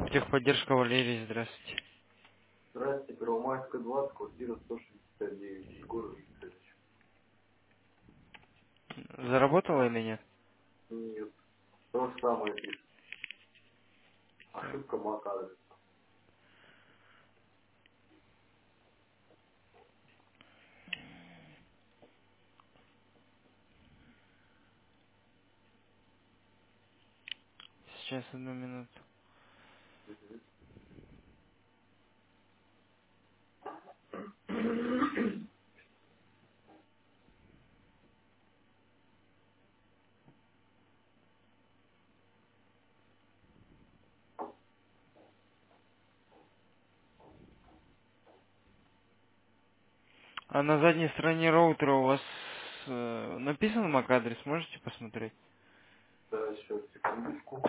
Техподдержка Валерий, здравствуйте. Здравствуйте, Первомайская, 20, квартира 169, Егор Викторович. Заработала или нет? Нет, то же самое пишет. Так, Ошибка MAC-адреса. сейчас одну минуту. А на задней стороне роутера у вас написан MAC-адрес, можете посмотреть? Да, сейчас, секундочку.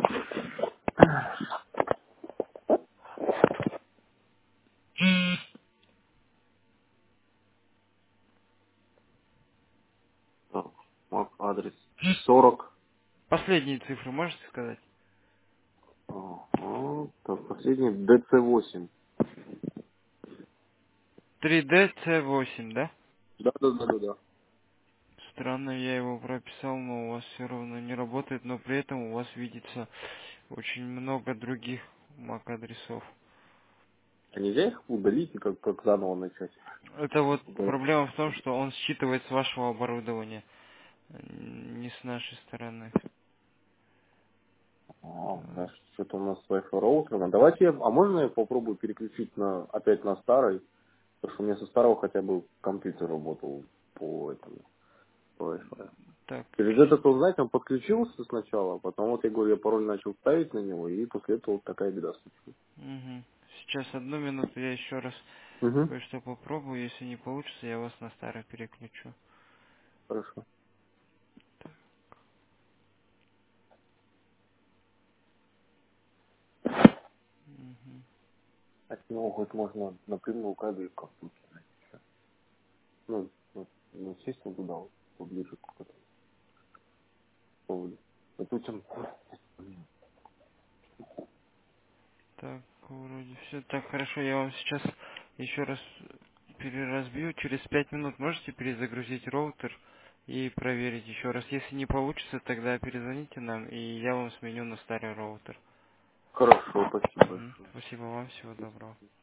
Так, MAC-адрес 40. Последние цифры можете сказать? Так, последний DC8. 3DC8, да? Да. Странно, я его прописал, но у вас все равно не работает, но при этом у вас видится очень много других MAC-адресов. А нельзя их удалить и как заново начать? Это вот Да. проблема в том, что он считывает с вашего оборудования, не с нашей стороны. Так, Значит, что-то у нас с Wi-Fi роутером. Давайте, можно я попробую переключить опять на старый? Потому что у меня со старого хотя бы компьютер работал по этому, по Wi-Fi. так, Через этот, он, знаете, он подключился сначала, потом вот я говорю, я пароль начал ставить на него, и после этого вот такая беда случилась. мгм. Сейчас одну минуту, я еще раз Угу, кое-что попробую. Если не получится, я вас на старый переключу. хорошо. Мгм. От него хоть можно напрямую кабель как выкинуть. Сесть вот туда, вот, поближе к этому проводу. Допустим, Так, вроде все. Так, хорошо, я вам сейчас еще раз переразбью. Через 5 минут можете перезагрузить роутер и проверить еще раз. Если не получится, тогда перезвоните нам, и я вам сменю на старый роутер. хорошо, спасибо Мгм. большое. Спасибо вам, всего доброго.